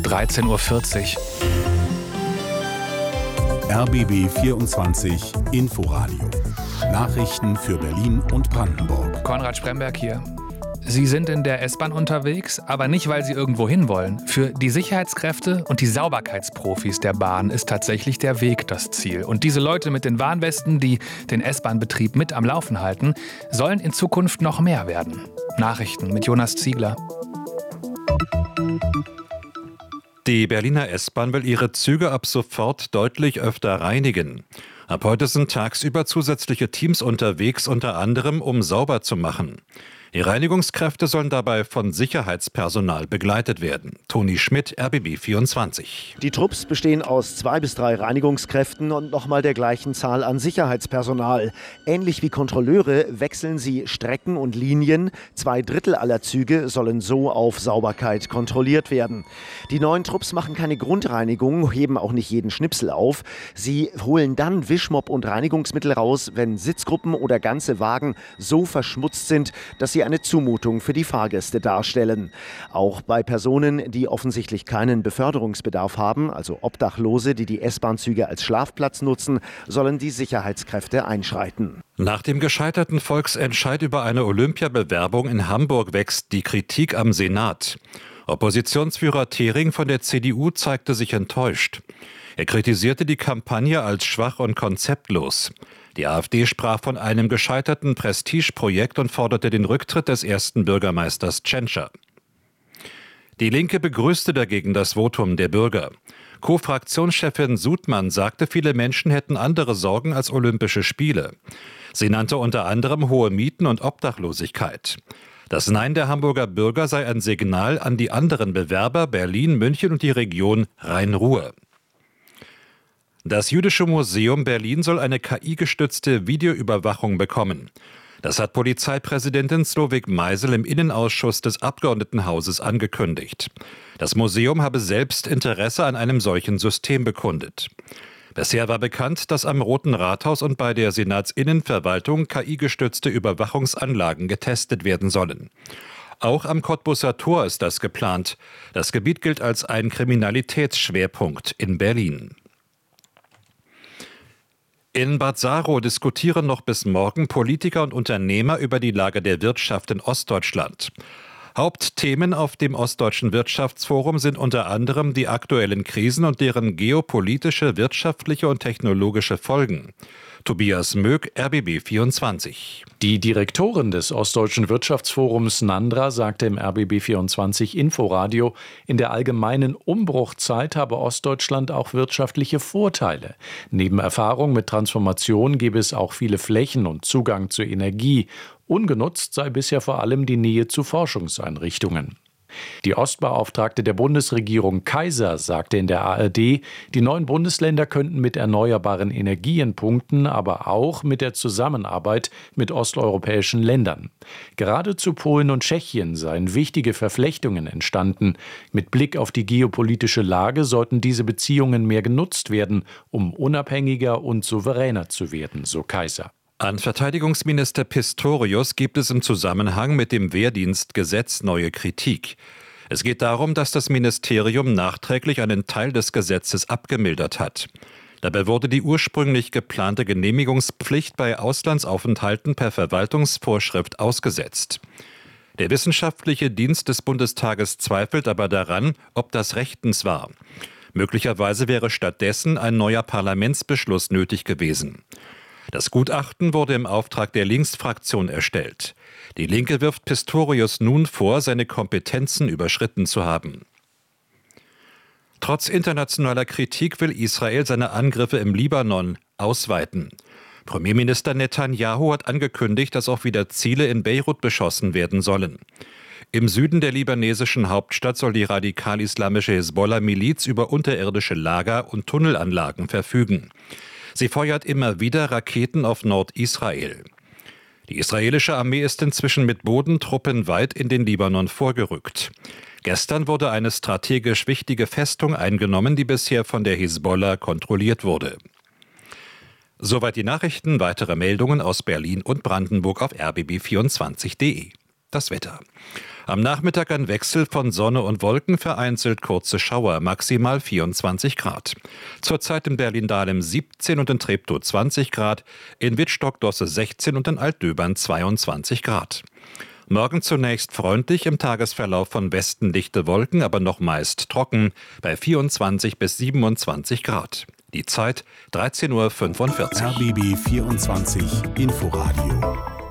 13:40 Uhr. RBB 24 Inforadio. Nachrichten für Berlin und Brandenburg. Konrad Spremberg hier. Sie sind in der S-Bahn unterwegs, aber nicht, weil Sie irgendwo hin wollen. Für die Sicherheitskräfte und die Sauberkeitsprofis der Bahn ist tatsächlich der Weg das Ziel. Und diese Leute mit den Warnwesten, die den S-Bahn-Betrieb mit am Laufen halten, sollen in Zukunft noch mehr werden. Nachrichten mit Jonas Ziegler. Die Berliner S-Bahn will ihre Züge ab sofort deutlich öfter reinigen. Ab heute sind tagsüber zusätzliche Teams unterwegs, unter anderem um sauber zu machen. Die Reinigungskräfte sollen dabei von Sicherheitspersonal begleitet werden. Toni Schmidt, RBB 24. Die Trupps bestehen aus 2 bis 3 Reinigungskräften und nochmal der gleichen Zahl an Sicherheitspersonal. Ähnlich wie Kontrolleure wechseln sie Strecken und Linien. 2/3 aller Züge sollen so auf Sauberkeit kontrolliert werden. Die neuen Trupps machen keine Grundreinigung, heben auch nicht jeden Schnipsel auf. Sie holen dann Wischmopp und Reinigungsmittel raus, wenn Sitzgruppen oder ganze Wagen so verschmutzt sind, dass sie eine Zumutung für die Fahrgäste darstellen. Auch bei Personen, die offensichtlich keinen Beförderungsbedarf haben, also Obdachlose, die die S-Bahn-Züge als Schlafplatz nutzen, sollen die Sicherheitskräfte einschreiten. Nach dem gescheiterten Volksentscheid über eine Olympiabewerbung in Hamburg wächst die Kritik am Senat. Oppositionsführer Thering von der CDU zeigte sich enttäuscht. Er kritisierte die Kampagne als schwach und konzeptlos. Die AfD sprach von einem gescheiterten Prestigeprojekt und forderte den Rücktritt des ersten Bürgermeisters Tschentscher. Die Linke begrüßte dagegen das Votum der Bürger. Co-Fraktionschefin Sudmann sagte, viele Menschen hätten andere Sorgen als Olympische Spiele. Sie nannte unter anderem hohe Mieten und Obdachlosigkeit. Das Nein der Hamburger Bürger sei ein Signal an die anderen Bewerber Berlin, München und die Region Rhein-Ruhr. Das Jüdische Museum Berlin soll eine KI-gestützte Videoüberwachung bekommen. Das hat Polizeipräsidentin Slowik Meisel im Innenausschuss des Abgeordnetenhauses angekündigt. Das Museum habe selbst Interesse an einem solchen System bekundet. Bisher war bekannt, dass am Roten Rathaus und bei der Senatsinnenverwaltung KI-gestützte Überwachungsanlagen getestet werden sollen. Auch am Cottbuser Tor ist das geplant. Das Gebiet gilt als ein Kriminalitätsschwerpunkt in Berlin. In Bad Saro diskutieren noch bis morgen Politiker und Unternehmer über die Lage der Wirtschaft in Ostdeutschland. Hauptthemen auf dem Ostdeutschen Wirtschaftsforum sind unter anderem die aktuellen Krisen und deren geopolitische, wirtschaftliche und technologische Folgen. Tobias Möck, RBB 24. Die Direktorin des Ostdeutschen Wirtschaftsforums Nandra sagte im RBB 24 Inforadio, in der allgemeinen Umbruchzeit habe Ostdeutschland auch wirtschaftliche Vorteile. Neben Erfahrung mit Transformation gebe es auch viele Flächen und Zugang zur Energie. Ungenutzt sei bisher vor allem die Nähe zu Forschungseinrichtungen. Die Ostbeauftragte der Bundesregierung Kaiser sagte in der ARD, die neuen Bundesländer könnten mit erneuerbaren Energien punkten, aber auch mit der Zusammenarbeit mit osteuropäischen Ländern. Gerade zu Polen und Tschechien seien wichtige Verflechtungen entstanden. Mit Blick auf die geopolitische Lage sollten diese Beziehungen mehr genutzt werden, um unabhängiger und souveräner zu werden, so Kaiser. An Verteidigungsminister Pistorius gibt es im Zusammenhang mit dem Wehrdienstgesetz neue Kritik. Es geht darum, dass das Ministerium nachträglich einen Teil des Gesetzes abgemildert hat. Dabei wurde die ursprünglich geplante Genehmigungspflicht bei Auslandsaufenthalten per Verwaltungsvorschrift ausgesetzt. Der wissenschaftliche Dienst des Bundestages zweifelt aber daran, ob das rechtens war. Möglicherweise wäre stattdessen ein neuer Parlamentsbeschluss nötig gewesen. Das Gutachten wurde im Auftrag der Linksfraktion erstellt. Die Linke wirft Pistorius nun vor, seine Kompetenzen überschritten zu haben. Trotz internationaler Kritik will Israel seine Angriffe im Libanon ausweiten. Premierminister Netanyahu hat angekündigt, dass auch wieder Ziele in Beirut beschossen werden sollen. Im Süden der libanesischen Hauptstadt soll die radikal-islamische Hisbollah-Miliz über unterirdische Lager und Tunnelanlagen verfügen. Sie feuert immer wieder Raketen auf Nordisrael. Die israelische Armee ist inzwischen mit Bodentruppen weit in den Libanon vorgerückt. Gestern wurde eine strategisch wichtige Festung eingenommen, die bisher von der Hisbollah kontrolliert wurde. Soweit die Nachrichten. Weitere Meldungen aus Berlin und Brandenburg auf rbb24.de. Das Wetter. Am Nachmittag ein Wechsel von Sonne und Wolken, vereinzelt kurze Schauer, maximal 24 Grad. Zurzeit in Berlin-Dahlem 17 und in Treptow 20 Grad, in Wittstock-Dosse 16 und in Altdöbern 22 Grad. Morgen zunächst freundlich, im Tagesverlauf von Westen dichte Wolken, aber noch meist trocken, bei 24 bis 27 Grad. Die Zeit 13:45 Uhr. RBB 24 Inforadio